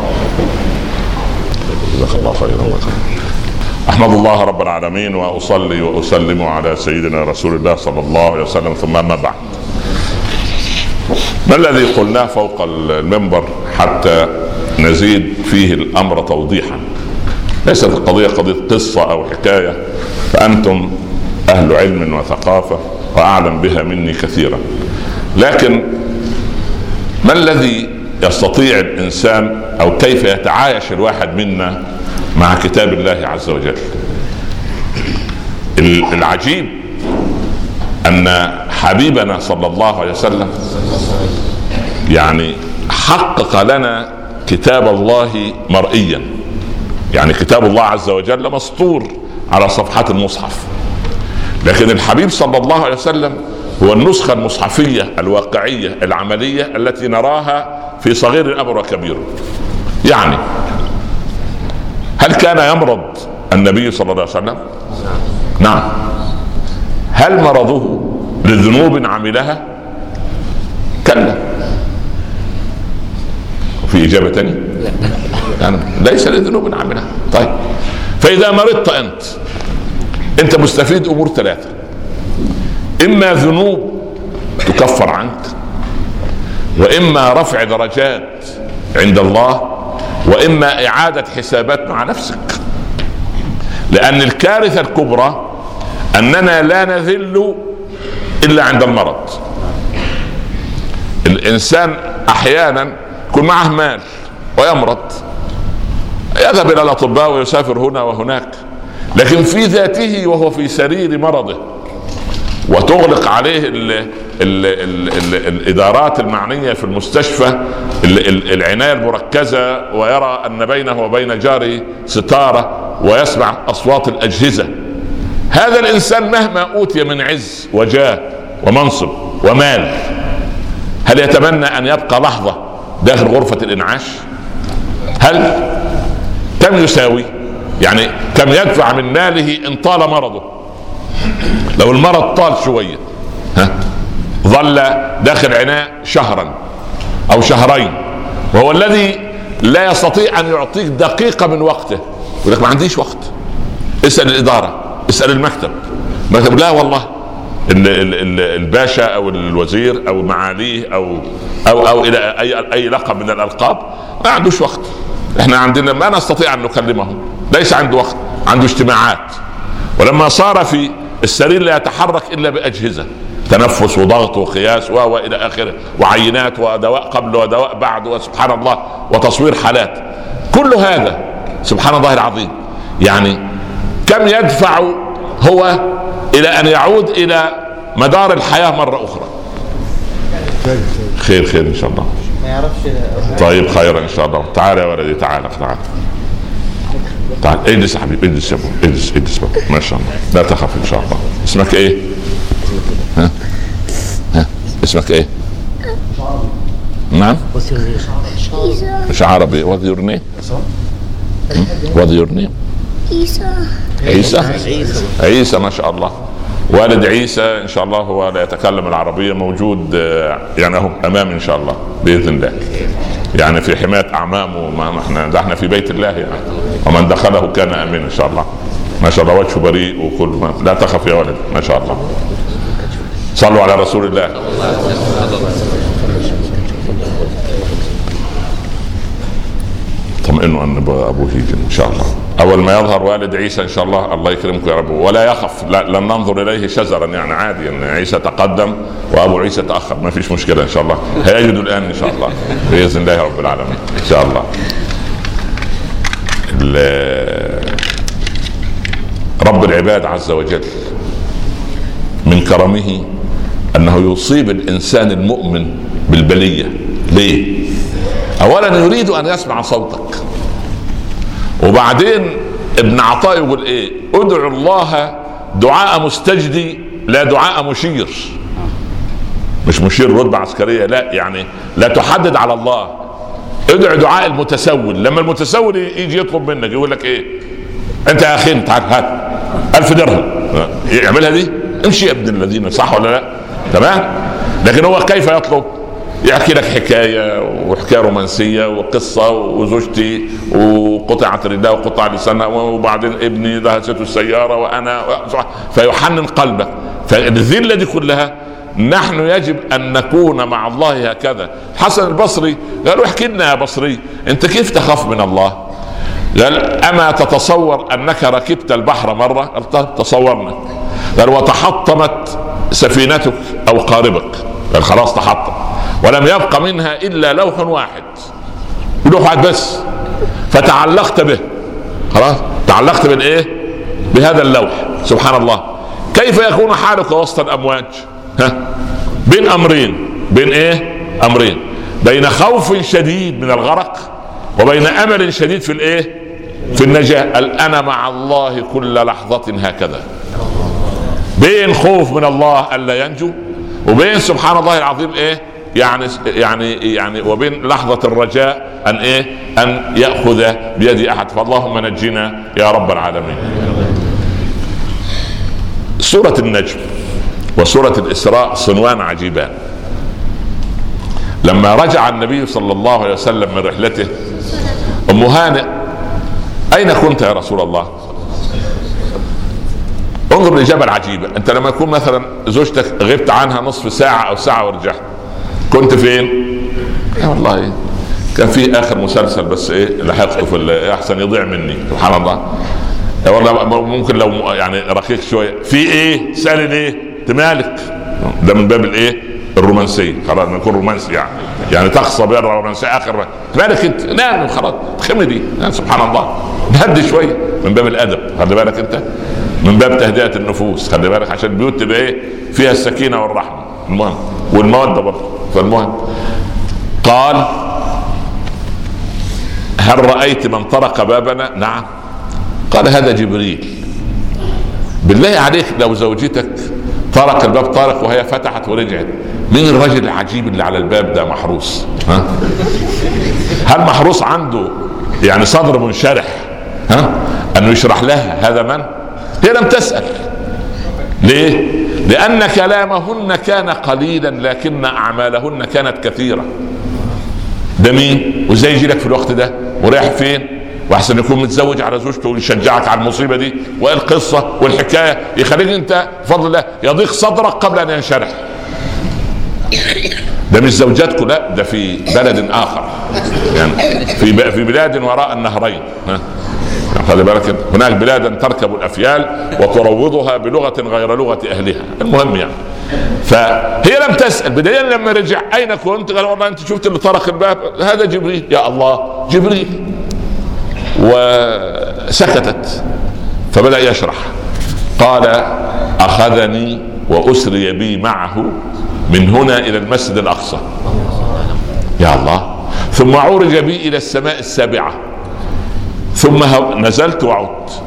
جزاك الله خيرا. أحمد الله رب العالمين وأصلي وأسلم على سيدنا رسول الله صلى الله عليه وسلم، ثم ما بعد. ما الذي قلناه فوق المنبر حتى نزيد فيه الأمر توضيحا؟ ليست القضية قضية قصة أو حكاية، فأنتم أهل علم وثقافة وأعلم بها مني كثيرا. لكن ما الذي يستطيع الإنسان أو كيف يتعايش الواحد منا مع كتاب الله عز وجل؟ العجيب أن حبيبنا صلى الله عليه وسلم يعني حقق لنا كتاب الله مرئيا، يعني كتاب الله عز وجل مسطور على صفحات المصحف، لكن الحبيب صلى الله عليه وسلم هو النسخة المصحفية الواقعية العملية التي نراها في صغير الأمر وكبير. يعني هل كان يمرض النبي صلى الله عليه وسلم؟ نعم. هل مرضه لذنوب عملها؟ كلا. في إجابة تانية؟ يعني ليس لذنوب عملها. طيب، فإذا مرضت أنت أنت مستفيد أمور ثلاثة: إما ذنوب تكفر عنك، وإما رفع درجات عند الله، وإما إعادة حسابات مع نفسك. لأن الكارثة الكبرى أننا لا نذل إلا عند المرض. الإنسان أحيانا يكون معه مال ويمرض، يذهب إلى الأطباء ويسافر هنا وهناك، لكن في ذاته وهو في سرير مرضه وتغلق عليه ال ال ال ال الإدارات المعنية في المستشفى ال ال العناية المركزة، ويرى أن بينه وبين جاره ستارة ويسمع أصوات الأجهزة، هذا الإنسان مهما أوتي من عز وجاه ومنصب ومال، هل يتمنى أن يبقى لحظة داخل غرفة الإنعاش؟ هل كم يساوي؟ يعني كم يدفع من ماله إن طال مرضه؟ لو المرض طال شوية، ها ظل داخل عناء شهرا أو شهرين، وهو الذي لا يستطيع أن يعطيك دقيقة من وقته، يقول لك ما عنديش وقت. اسأل الإدارة، اسأل المكتب، مكتب لا والله الباشا او الوزير او معاليه او او او الى اي اي لقب من الالقاب ما عندوش وقت. احنا عندنا ما نستطيع ان نكلمه، ليس عنده وقت، عنده اجتماعات. ولما صار في السرير لا يتحرك الا باجهزه، تنفس وضغط وقياس والى اخره، وعينات ودواء قبل ودواء بعد، وسبحان الله، وتصوير حالات، كل هذا سبحان الله العظيم. يعني كم يدفع هو الى ان يعود الى مدار الحياة مرة اخرى؟ خير خير ان شاء الله. ما يعرفش. طيب خير ان شاء الله. تعال يا ولدي، تعال تعال تعال اجلس يا حبيبي، اجلس يا ابو، اجلس اجلس بقى. ما شاء الله، لا تخف ان شاء الله. اسمك ايه؟ ها ها اسمك ايه؟ نعم مش عربي. What's your name? What's your name? عيسى. عيسى عيسى ما شاء الله. والد عيسى ان شاء الله هو لا يتكلم العربية، موجود يعني اهو امامي ان شاء الله باذن الله، يعني في حماية اعمامه. ما احنا ده احنا في بيت الله يعني، ومن دخله كان امين ان شاء الله. ما شاء الله وجهه بريء وكل ما. لا تخف يا ولد ما شاء الله. صلوا على رسول الله. طمئنوا ان ابوه يجي ان شاء الله. اول ما يظهر والد عيسى ان شاء الله، الله يكرمكم يا رب، ولا يخف، لا لن ننظر اليه شزرا، يعني عادي ان عيسى تقدم وابو عيسى تاخر، ما فيش مشكله ان شاء الله. هيجدوا الان ان شاء الله باذن الله رب العالمين ان شاء الله. رب العباد عز وجل من كرمه انه يصيب الانسان المؤمن بالبليه. ليه؟ اولا يريد ان يسمع صوتك، وبعدين ابن عطاء يقول ايه؟ ادعو الله دعاء مستجدي لا دعاء مشير. مش مشير رتبة عسكرية، لا، يعني لا تحدد على الله، ادعو دعاء المتسول. لما المتسول يجي يطلب منك يقول لك ايه؟ انت يا اخي تعال هات الف درهم، يعملها دي؟ امشي يا ابن الذين، صح ولا لا؟ تمام. لكن هو كيف يطلب؟ يحكي لك حكاية وحكاية رومانسية وقصة وزوجتي وقطعت رداء وقطع لسانها وبعدين ابني دهسته السيارة وأنا، فيحنن قلبك. فالذلة دي كلها نحن يجب أن نكون مع الله هكذا. حسن البصري قالوا احكي لنا يا بصري أنت كيف تخاف من الله؟ قال أما تتصور أنك ركبت البحر مرة؟ قال تصورنا. قال وتحطمت سفينتك أو قاربك؟ قال خلاص تحطم، ولم يبق منها إلا لوح واحد، لوح واحد بس، فتعلقت به، خلاص تعلقت بالإيه؟ بهذا اللوح. سبحان الله. كيف يكون حالك وسط الأمواج؟ ها؟ بين أمرين، بين إيه؟ أمرين، بين خوف شديد من الغرق وبين أمل شديد في الإيه؟ في النجاة. قال أنا مع الله كل لحظة هكذا، بين خوف من الله ألا ينجو، وبين سبحان الله العظيم ايه يعني يعني يعني وبين لحظة الرجاء ان ايه ان يأخذ بيد احد. فاللهم نجنا يا رب العالمين. سورة النجم وسورة الإسراء صنوان عجيبان. لما رجع النبي صلى الله عليه وسلم من رحلته، ام هانئ اين كنت يا رسول الله؟ انظر الإجابة العجيبة. انت لما يكون مثلا زوجتك غبت عنها نصف ساعة او ساعة ورجعت، كنت فين؟ يا والله كان في اخر مسلسل بس ايه لحقته في احسن يضيع مني سبحان الله. يا والله ممكن لو يعني رقيق شويه في ايه سأل ايه تمالك ده من باب الايه الرومانسيه، خلاص نكون رومانسي يعني يعني تخصى بين الرومانسيه اخر مالك انت نام خلاص خمدي يعني سبحان الله نهدي شويه من باب الادب، خلي بالك انت من باب تهدئه النفوس، خلي بالك عشان البيوت تبقى ايه فيها السكينه والرحمه المهم والموده برضه. فالمهم قال هل رأيت من طرق بابنا؟ نعم. قال هذا جبريل. بالله عليك لو زوجتك طرق الباب طارق وهي فتحت ورجعت، مين الرجل العجيب اللي على الباب ده محروس؟ ها؟ هل محروس عنده يعني صدر منشرح ها انه يشرح لها هذا من؟ هي لم تسأل. ليه؟ لأن كلامهن كان قليلا لكن أعمالهن كانت كثيرة. ده مين؟ وازاي يجي لك في الوقت ده ورايح فين؟ واحسن يكون متزوج على زوجته ويشجعك على المصيبه دي، والقصه والحكايه يخليك انت بفضل الله يضيق صدرك قبل ان ينشرح. ده مش زوجاتكم، لا ده في بلد اخر يعني في في بلاد وراء النهرين. ها خلي بالك هناك بلاد تركب الافيال وتروضها بلغه غير لغه اهلها. المهم يعني فهي لم تسأل، بدليل لما رجع أين كنت؟ قال والله أنت شفت اللي طرق الباب هذا جبريل. يا الله جبريل. وسكتت فبدأ يشرح. قال أخذني وأسري بي معه من هنا إلى المسجد الأقصى. يا الله. ثم عرج بي إلى السماء السابعة ثم نزلت وعدت.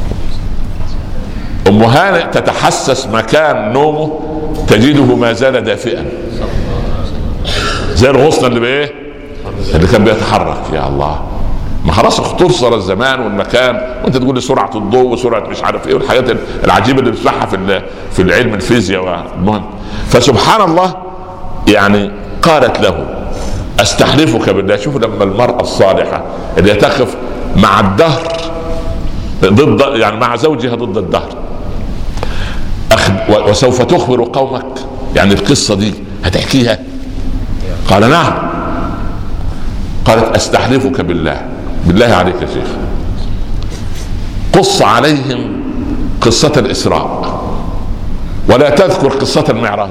أم هانئ تتحسس مكان نومه تجده ما زال دافئا زي الغصن اللي بايه اللي كان بيتحرك. يا الله. ما خلاص اختصر الزمان والمكان وانت تقول لي سرعه الضوء وسرعه مش عارف ايه والحاجات العجيبه اللي بتسمعها في في العلم الفيزياء. المهم فسبحان الله يعني قالت له استحلفك بالله. شوفوا لما المراه الصالحه اللي تقف مع الدهر ضد يعني مع زوجها ضد الدهر وسوف تخبر قومك يعني القصة دي هتحكيها؟ قال نعم. قالت استحلفك بالله. بالله عليك يا شيخ قص عليهم قصة الإسراء ولا تذكر قصة المعراج.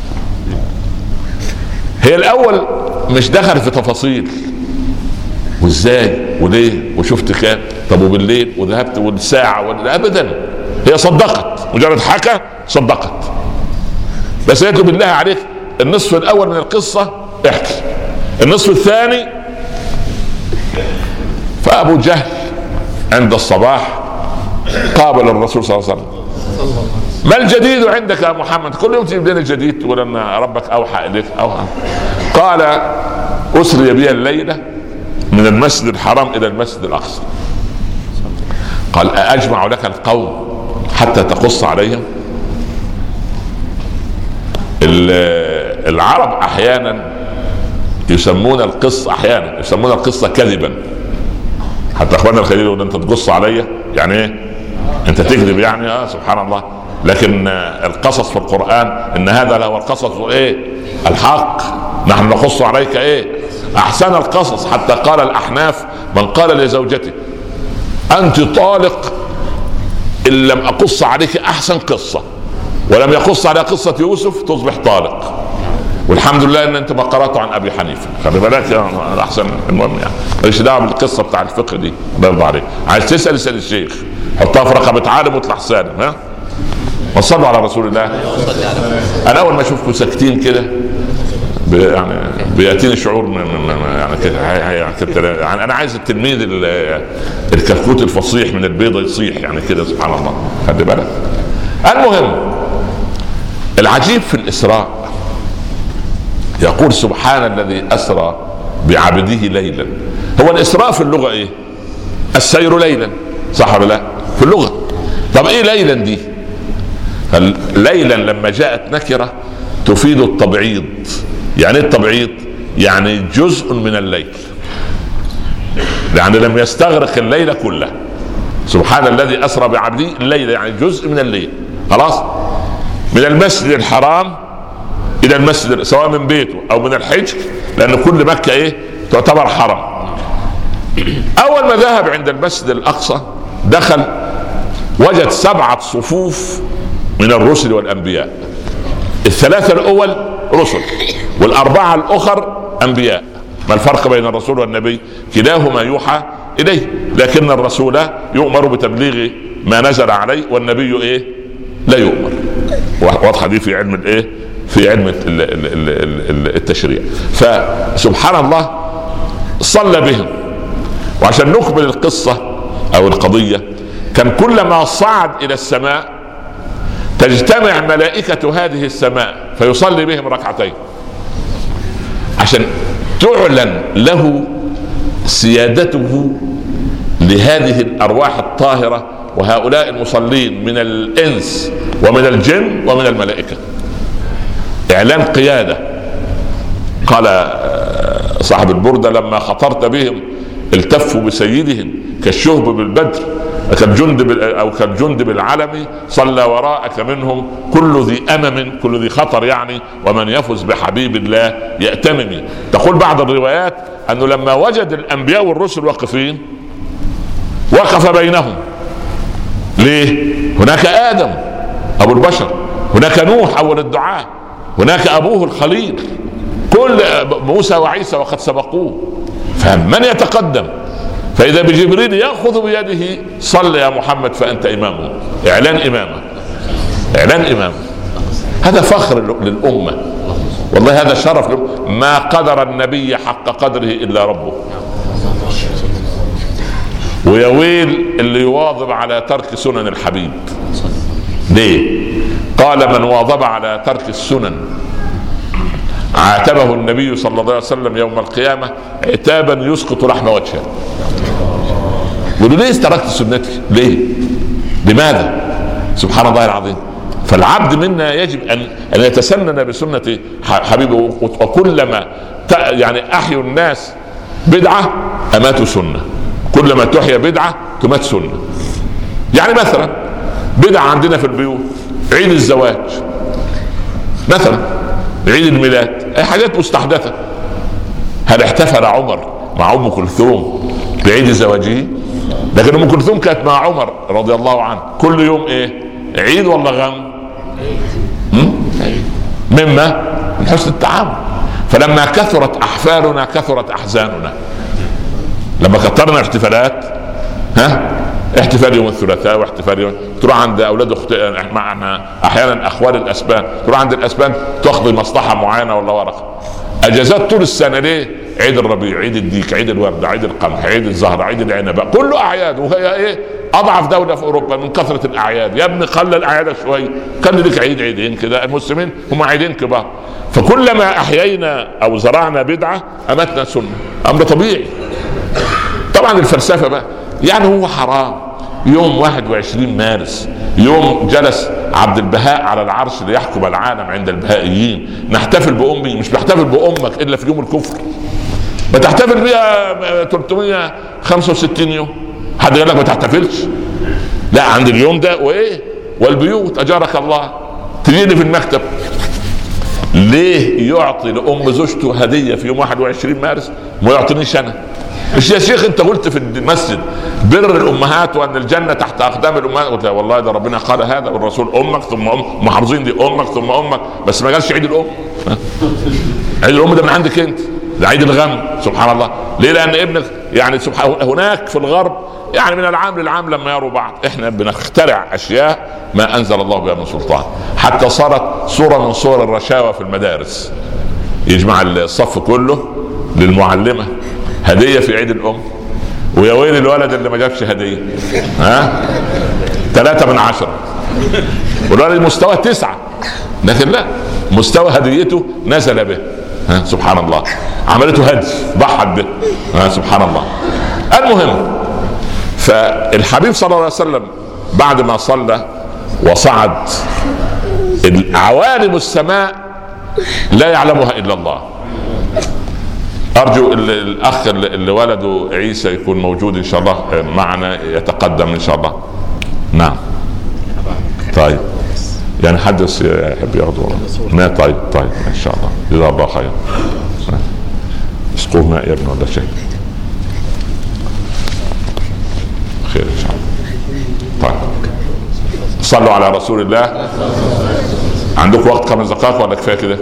هي الأول مش دخل في تفاصيل وازاي وليه وشفت كام طب وبالليل وذهبت والساعة ولا أبدا. هي صدقت مجرد حكى صدقت. بس قالت له بالله عليك النصف الاول من القصه احكي النصف الثاني. فابو جهل عند الصباح قابل الرسول صلى الله عليه وسلم. ما الجديد عندك يا محمد؟ كل يوم تجيب لنا الجديد تقول ان ربك اوحى اليك. اوحى. قال اسري بي الليله من المسجد الحرام الى المسجد الاقصى. قال اجمع لك القوم حتى تقص عليهم؟ العرب احيانا يسمون القصة احيانا يسمون القصة كذبا. حتى اخواننا الخليل يقول انت تقص عليا يعني ايه؟ انت تكذب يعني. اه سبحان الله. لكن القصص في القرآن ان هذا له القصص ايه الحق. نحن نقص عليك ايه احسن القصص. حتى قال الاحناف من قال لزوجته انت طالق ان لم اقص عليك احسن قصة ولم يقص على قصة يوسف تصبح طالق. والحمد لله ان انت ما قرأت عن ابي حنيفة. خلي بالك يا احسن. المهم يعني ماليش دعوه بالقصه بتاع الفقه دي برضه عليك. عايز تسال اسال الشيخ حطها في رقبه عالم واطلع سالم. ها وصلوا على رسول الله. انا اول ما اشوفكم ساكتين كده يعني بياتيني شعور من يعني كده يعني انا عايز التلميذ الكتكوت الفصيح من البيضه يصيح يعني كده سبحان الله. خلي بالك. المهم العجيب في الاسراء يقول سبحان الذي اسرى بعبده ليلا. هو الاسراء في اللغه ايه؟ السير ليلا صح ولا لا؟ في اللغه. طب ايه ليلا دي؟ ليلا لما جاءت نكره تفيد التبعيض. يعني ايه التبعيض؟ يعني جزء من الليل يعني لم يستغرق الليل كله. سبحان الذي اسرى بعبده الليل يعني جزء من الليل. خلاص. من المسجد الحرام الى المسجد سواء من بيته او من الحجر، لان كل مكة ايه تعتبر حرم. اول ما ذهب عند المسجد الاقصى دخل وجد سبعة صفوف من الرسل والانبياء، الثلاثة الاول رسل والاربعة الاخر انبياء. ما الفرق بين الرسول والنبي؟ كلاهما يوحى اليه، لكن الرسول يؤمر بتبليغ ما نزل عليه، والنبي ايه لا يؤمر. واضحه دي في علم الايه في علم التشريع. فسبحان الله صلى بهم. وعشان نكمل القصه او القضيه، كان كلما صعد الى السماء تجتمع ملائكه هذه السماء فيصلي بهم ركعتين، عشان تعلن له سيادته لهذه الارواح الطاهره وهؤلاء المصلين من الانس ومن الجن ومن الملائكه. اعلان قياده. قال صاحب البرده: لما خطرت بهم التفوا بسيدهم كالشهب بالبدر، كالجند او كالجند بالعلم، صلى وراءك منهم كل ذي امم، كل ذي خطر يعني، ومن يفز بحبيب الله يأتمم. تقول بعض الروايات انه لما وجد الانبياء والرسل واقفين وقف بينهم. ليه؟ هناك ادم ابو البشر، هناك نوح اول الدعاء، هناك ابوه الخليل، كل موسى وعيسى وقد سبقوه، فمن يتقدم؟ فإذا بجبريل يأخذ بيده: صل يا محمد فأنت إمامه. إعلان إمامه، إعلان إمامه. هذا فخر للأمة، والله هذا شرف للأمة. ما قدر النبي حق قدره إلا ربه. ويا ويل اللي يواظب على ترك سنن الحبيب. ليه؟ قال: من واظب على ترك السنن عاتبه النبي صلى الله عليه وسلم يوم القيامة عتابا يسقط لحم وجهه. يقولوا: ليه تركت سنتي؟ ليه؟ لماذا؟ سبحان الله العظيم. فالعبد منا يجب ان ان يتسنن بسنة حبيبه. وكلما يعني احيوا الناس بدعة اماتوا سنة، كلما تحيا بدعة تمات سنة. يعني مثلا بدعة عندنا في البيوت، عيد الزواج مثلا، عيد الميلاد، اي حاجات مستحدثة. هل احتفل عمر مع ام كلثوم بعيد زواجه؟ لكن ام كلثوم كانت مع عمر رضي الله عنه كل يوم ايه؟ عيد ولا غم؟ مما من حسن التعامل. فلما كثرت احفالنا كثرت احزاننا. لما كثرنا احتفالات، ها احتفال يوم الثلاثاء واحتفال يوم، تروح عند اولاد اخت معنا احيانا اخوال الاسبان، تروح عند الاسبان تاخذ مصلحه معينه ولا ورقه. اجازات طول السنه. ليه؟ عيد الربيع، عيد الديك، عيد الورده، عيد القمح، عيد الزهره، عيد العنبه، كله اعياد. وهي ايه؟ اضعف دوله في اوروبا من كثره الاعياد. يا ابني قلل اعيادك شويه، كان لك عيد عيدين كده. المسلمين هم عيدين كبار. فكلما احيينا او زرعنا بدعه امتنا سنه، امر طبيعي. طبعا الفلسفه بقى يعني هو حرام يوم واحد وعشرين مارس، يوم جلس عبد البهاء على العرش ليحكم العالم عند البهائيين، نحتفل بأمي؟ مش بحتفل بأمك إلا في يوم الكفر. بتحتفل بيها ثلاثمائة وخمسة وستين يوم. حد قال لك ما تحتفلش؟ لا، عند اليوم ده. وايه؟ والبيوت اجارك الله تجيني في المكتب. ليه يعطي لأم زوجته هدية في يوم واحد وعشرين مارس وما يعطينيش أنا؟ مش يا شيخ انت قلت في المسجد بر الامهات وان الجنه تحت اقدام الامهات؟ قلت والله ده ربنا قال هذا والرسول. امك ثم ام، محافظين دي امك ثم امك، بس ما قالش عيد الام. عيد الام ده من عندك انت، ده عيد الغم. سبحان الله. ليه؟ لان ابنك يعني سبحان هناك في الغرب يعني من العام للعام لما يروا بعض. احنا بنخترع اشياء ما انزل الله بها من سلطان، حتى صارت صوره من صور الرشاوى في المدارس. يجمع الصف كله للمعلمه هدية في عيد الأم، ويا ويل الولد اللي ما جابش هدية. ها؟ ثلاثة من عشرة، والولد مستوى تسعة، لكن لا، مستوى هديته نزل به. ها؟ سبحان الله. عملته هدي، ضحت به. ها؟ سبحان الله. المهم، فالحبيب صلى الله عليه وسلم بعد ما صلى وصعد، عوالم السماء لا يعلمها إلا الله. أرجو الأخ اللي ولده عيسى يكون موجود إن شاء الله معنا، يتقدم إن شاء الله. نعم. طيب يعني حدث يحب ياخده. ما طيب طيب ان شاء الله جزاه الله خير. اسقوه ماء يا ابن ولا شيء خير ان شاء الله. طيب صلوا على رسول الله. عندكم وقت خمس دقائق ولا كفايه كده؟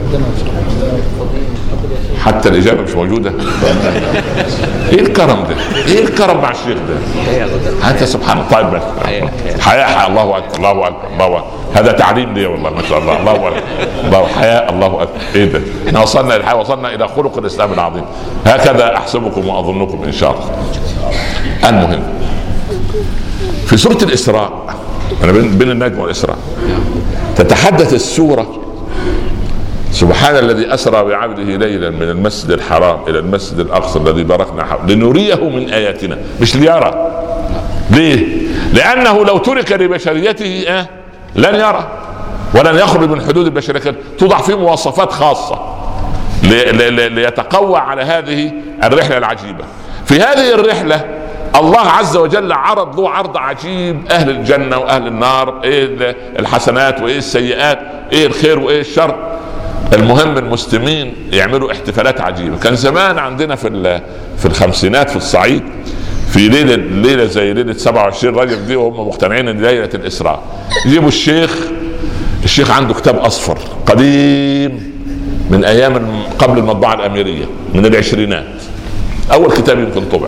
حتى الاجابه مش موجوده. ايه الكرم ده؟ ايه الكرم مع الشيخ ده؟ انت سبحان الله. طيب بس حياء. الله اكبر الله اكبر الله اكبر. هذا تعليم لي والله ما شاء الله. الله اكبر الله حياء الله اكبر. ايه ده؟ احنا وصلنا الى وصلنا الى خلق الاسلام العظيم. هكذا احسبكم واظنكم ان شاء الله. المهم في سوره الاسراء، انا بين النجم والاسراء، تتحدث السوره سبحان الذي أسرى بعبده ليلا من المسجد الحرام إلى المسجد الأقصى الذي باركنا حوله لنريه من آياتنا. مش ليرى. ليه؟ لأنه لو ترك لبشريته آه لن يرى ولن يخرج من حدود البشرية. توضع فيه مواصفات خاصة ليتقوى على هذه الرحلة العجيبة. في هذه الرحلة الله عز وجل عرض له عرض عجيب، أهل الجنة وأهل النار، إيه الحسنات وإيه السيئات، إيه الخير وإيه الشر. المهم المسلمين يعملوا احتفالات عجيبه. كان زمان عندنا في في الخمسينات في الصعيد في ليله ليله زي ليله سبعة وعشرين رجب دي، وهم مقتنعين ان ليله الاسراء، يجيبوا الشيخ الشيخ عنده كتاب اصفر قديم من ايام قبل المطبعه الاميريه من العشرينات، اول كتاب يمكن طبع،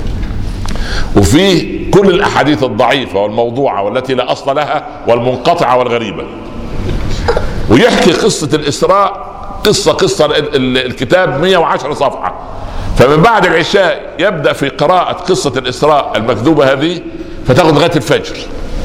وفيه كل الاحاديث الضعيفه والموضوعه والتي لا اصل لها والمنقطعه والغريبه، ويحكي قصة الإسراء قصة قصة. الكتاب مئة وعشرة صفحة، فمن بعد العشاء يبدأ في قراءة قصة الإسراء المكذوبة هذه فتاخذ لغاية الفجر.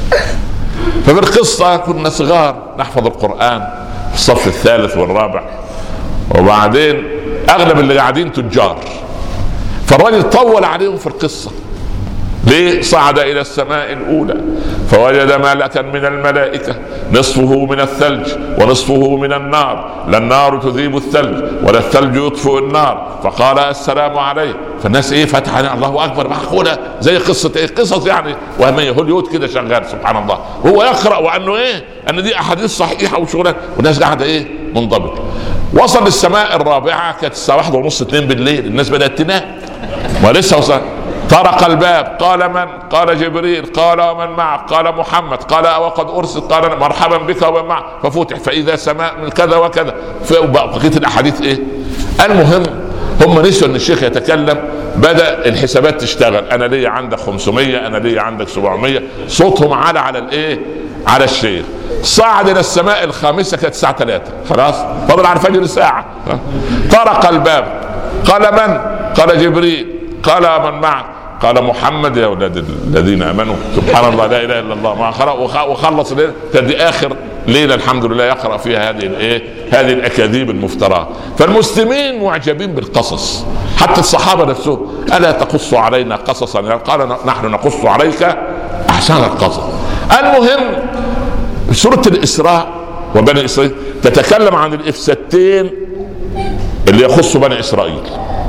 ففي القصة كنا صغار نحفظ القرآن في الصف الثالث والرابع، وبعدين أغلب اللي قاعدين تجار، فالراجل طول عليهم في القصة. ليه؟ صعد إلى السماء الأولى فوجد ملكا من الملائكة نصفه من الثلج ونصفه من النار، لا النار تذيب الثلج ولا الثلج يطفئ النار، فقال السلام عليك. فالناس ايه فتح عليه الله اكبر، معقوله زي قصه ايه قصص يعني وهميه هوليود كده شغال سبحان الله، وهو يقرا وانه ايه ان دي احاديث صحيحه وشغلان، والناس قاعده ايه منضبط. وصل للسماء الرابعه كانت الساعه واحدة ونص اتنين بالليل، الناس بدات تنام ولسه وصل. طرق الباب، قال من؟ قال جبريل. قال ومن معك؟ قال محمد. قال وقد ارسل. قال مرحبا بك ومن معك. ففتح فاذا سماء من كذا وكذا. بقيه الاحاديث ايه. المهم هم نسوا ان الشيخ يتكلم، بدا الحسابات تشتغل، انا لي عندك خمسمية، انا لي عندك سبعمية، صوتهم على على الايه على الشيخ. صعد الى السماء الخامسه كانت الساعه ثلاثة، خلاص فضل على الفجر ساعه. طرق الباب، قال من؟ قال جبريل. قال من معك؟ قال محمد. يا اولاد الذين امنوا سبحان الله لا اله الا الله. ما قرأ وخلص الليل، كانت دي اخر ليله الحمد لله يقرا فيها هذه الايه هذه الاكاذيب المفتراه. فالمسلمين معجبين بالقصص، حتى الصحابه نفسهم الا تقص علينا قصصا؟ قال نحن نقص عليك احسن القصص. المهم سوره الاسراء وبني اسرائيل تتكلم عن الافسادتين اللي يخصوا بني اسرائيل.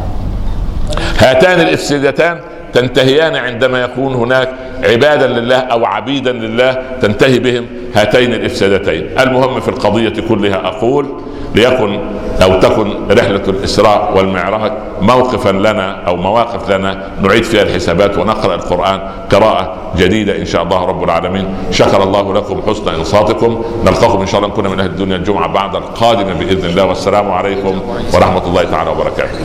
هاتان الافسادتان تنتهيان عندما يكون هناك عبادا لله او عبيدا لله تنتهي بهم هاتين الافسادتين. المهم في القضيه كلها اقول ليكن او تكن رحله الاسراء والمعراج موقفا لنا او مواقف لنا نعيد فيها الحسابات ونقرا القران قراءه جديده ان شاء الله رب العالمين. شكر الله لكم حسن انصاتكم، نلقاكم ان شاء الله نكون من اهل الدنيا الجمعه بعد القادمه باذن الله، والسلام عليكم ورحمه الله تعالى وبركاته.